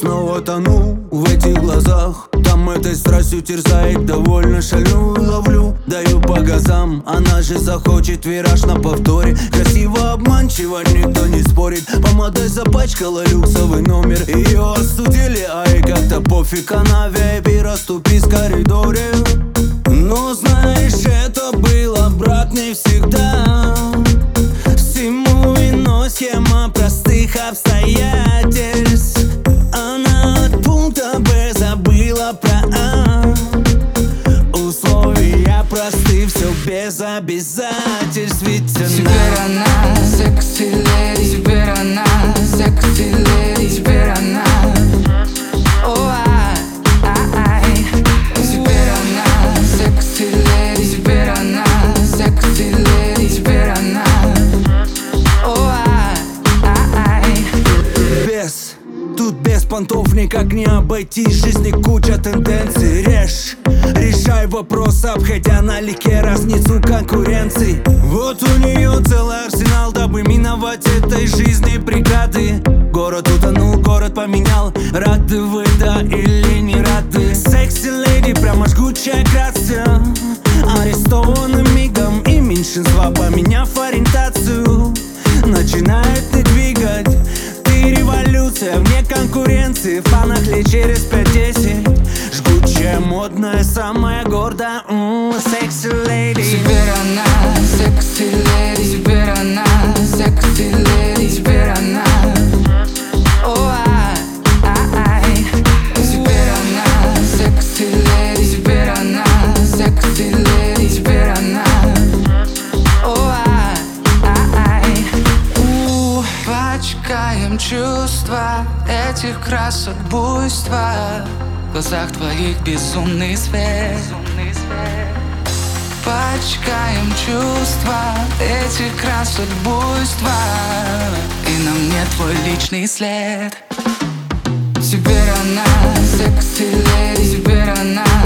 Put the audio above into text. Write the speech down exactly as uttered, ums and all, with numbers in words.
снова тону в этих глазах. Там этой страстью терзает, довольно шальную ловлю. Даю по газам, она же захочет вираж на повторе. Красиво, обманчиво, никто не спорит. Помадой запачкала люксовый номер. Ее остудили, а ей как-то пофиг. Она ви ай пи, расступись в коридоре. Но знаешь, это было брак не всегда. Всему виной схема простых обстоятельств. Она от пункта Б забыла про А. Условия просты, все без обязательств. Ведь теперь она секси-леди, теперь она секси-леди, теперь она о, ай, ай. Теперь она секси-леди, теперь она секси-леди, теперь она о, ай, ай. Без, тут без понтов никак не обойтись. В жизни куча тенденций. Режь, решай вопрос, обходя налегке разницу конкуренций. Вот у нее целый арсенал, дабы миновать этой жизни преграды. Город утонул, город поменял. Рады вы, да или не рады? Секси-леди, прямо жгучая грация. Арестованы мигом, и меньшинства, поменяв ориентацию, начинает не двигать. Ты революция, вне конкуренции. В фанах лет через пять-десять. Жгучая, модная, самая гордая, секси-леди. Теперь она секси-леди, теперь она секси-леди, теперь она о, ай, ай. Теперь она секси-леди, теперь она секси-леди, теперь она о, ай, ай. У, пачкаем чувства этих красок буйства. В глазах твоих безумный свет. Пачкаем чувства этих красок буйства, и на мне твой личный след. Теперь она секси-леди, теперь она